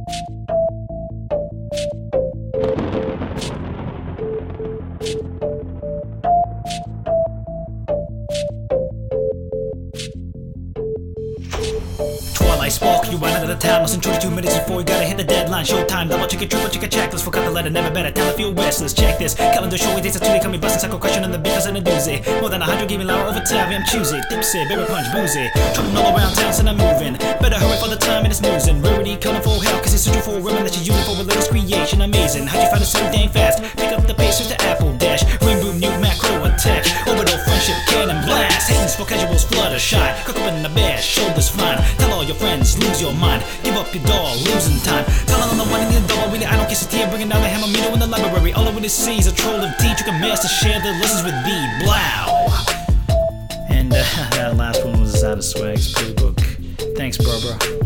Twilight spark, you run out of the town. Less than 22 minutes before you gotta hit the deadline. Showtime, double check it, triple check it, checklist. Forgot the letter, never better. Tell a few restless. Check this calendar show. It takes a 2 day coming busting. Psycho question on the beat, cause in a doozy. More than 100 giving loud over time. I'm choosy, tipsy, berry punch, boozy. Trouble all around town, so I'm moving. Better hurry for the time and it's snoozing. Rarity coming for help, cause it's suited for women that you're using for a latest creation. Amazing, how'd you find it so dang fast? Pick up the pace with the Apple Dash. Ring boom, new macro attack. Orbital friendship, cannon blast. Hatings for casuals, flutter shine. Cook up in the bed, shoulders fine. Tell all your friends, lose your mind. Give up your doll, losing time. Tell on the one in the double, really, I don't kiss a tear. Bringing down the hammer, meter in the library. All over the seas, a troll of teach. You can master, share the lessons with thee. Blow. And that last one was out of Swag's playbook. Thanks, bro.